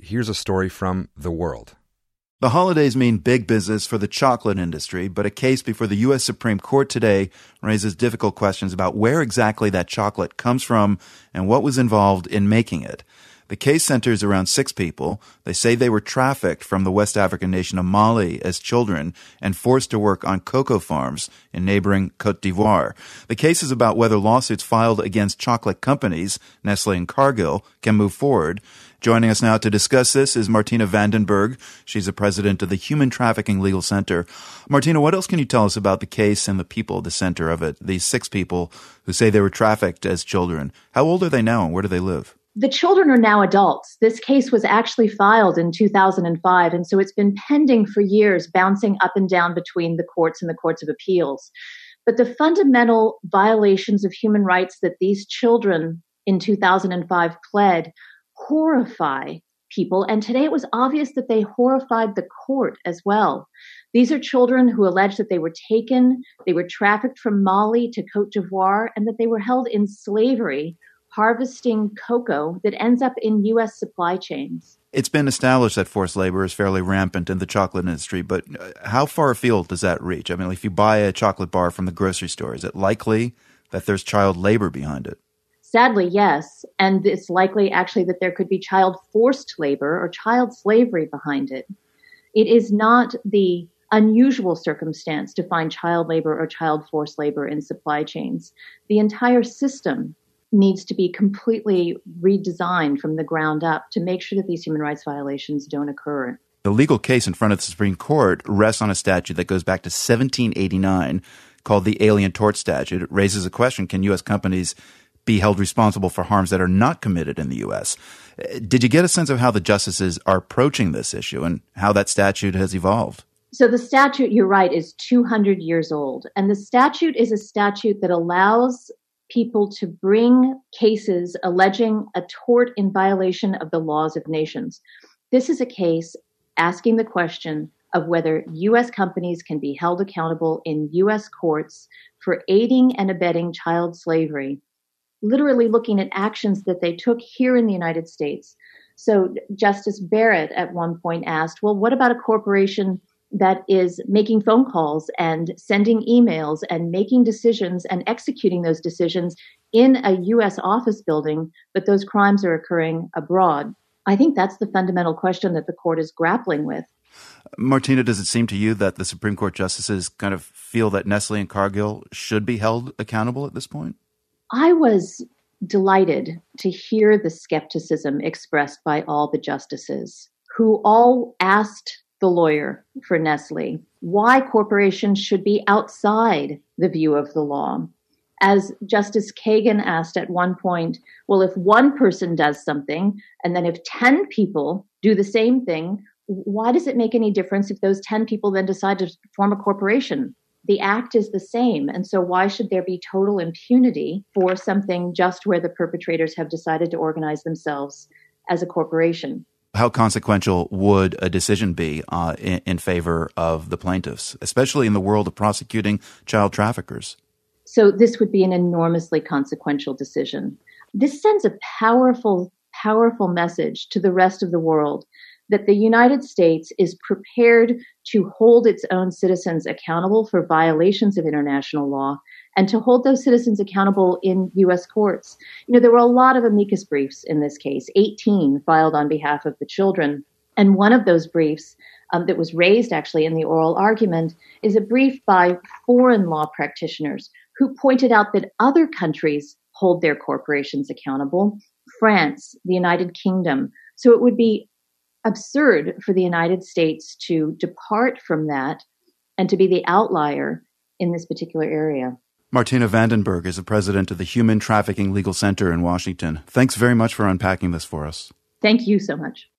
here's a story from The World. The holidays mean big business for the chocolate industry, but a case before the U.S. Supreme Court today raises difficult questions about where exactly that chocolate comes from and what was involved in making it. The case centers around 6 people. They say they were trafficked from the West African nation of Mali as children and forced to work on cocoa farms in neighboring Côte d'Ivoire. The case is about whether lawsuits filed against chocolate companies, Nestle and Cargill, can move forward. Joining us now to discuss this is Martina Vandenberg. She's the president of the Human Trafficking Legal Center. Martina, what else can you tell us about the case and the people at the center of it, these 6 people who say they were trafficked as children? How old are they now and where do they live? The children are now adults. This case was actually filed in 2005, and so it's been pending for years, bouncing up and down between the courts and the courts of appeals. But the fundamental violations of human rights that these children in 2005 pled horrify people, and today it was obvious that they horrified the court as well. These are children who allege that they were taken, they were trafficked from Mali to Côte d'Ivoire, and that they were held in slavery harvesting cocoa that ends up in U.S. supply chains. It's been established that forced labor is fairly rampant in the chocolate industry, but how far afield does that reach? I mean, if you buy a chocolate bar from the grocery store, is it likely that there's child labor behind it? Sadly, yes. And it's likely actually that there could be child forced labor or child slavery behind it. It is not the unusual circumstance to find child labor or child forced labor in supply chains. The entire system needs to be completely redesigned from the ground up to make sure that these human rights violations don't occur. The legal case in front of the Supreme Court rests on a statute that goes back to 1789 called the Alien Tort Statute. It raises a question, can U.S. companies be held responsible for harms that are not committed in the U.S.? Did you get a sense of how the justices are approaching this issue and how that statute has evolved? So the statute, you're right, is 200 years old. And the statute is a statute that allows people to bring cases alleging a tort in violation of the laws of nations. This is a case asking the question of whether U.S. companies can be held accountable in U.S. courts for aiding and abetting child slavery, literally looking at actions that they took here in the United States. So Justice Barrett at one point asked, well, what about a corporation that is making phone calls and sending emails and making decisions and executing those decisions in a U.S. office building, but those crimes are occurring abroad? I think that's the fundamental question that the court is grappling with. Martina, does it seem to you that the Supreme Court justices kind of feel that Nestle and Cargill should be held accountable at this point? I was delighted to hear the skepticism expressed by all the justices who all asked the lawyer for Nestle why corporations should be outside the view of the law. As Justice Kagan asked at one point, well, if one person does something and then if 10 people do the same thing, why does it make any difference if those 10 people then decide to form a corporation? The act is the same. And so why should there be total impunity for something just where the perpetrators have decided to organize themselves as a corporation? How consequential would a decision be in favor of the plaintiffs, especially in the world of prosecuting child traffickers? So this would be an enormously consequential decision. This sends a powerful, powerful message to the rest of the world that the United States is prepared to hold its own citizens accountable for violations of international law and to hold those citizens accountable in U.S. courts. You know, there were a lot of amicus briefs in this case, 18 filed on behalf of the children. And one of those briefs that was raised actually in the oral argument is a brief by foreign law practitioners who pointed out that other countries hold their corporations accountable, France, the United Kingdom. So it would be absurd for the United States to depart from that and to be the outlier in this particular area. Martina Vandenberg is the president of the Human Trafficking Legal Center in Washington. Thanks very much for unpacking this for us. Thank you so much.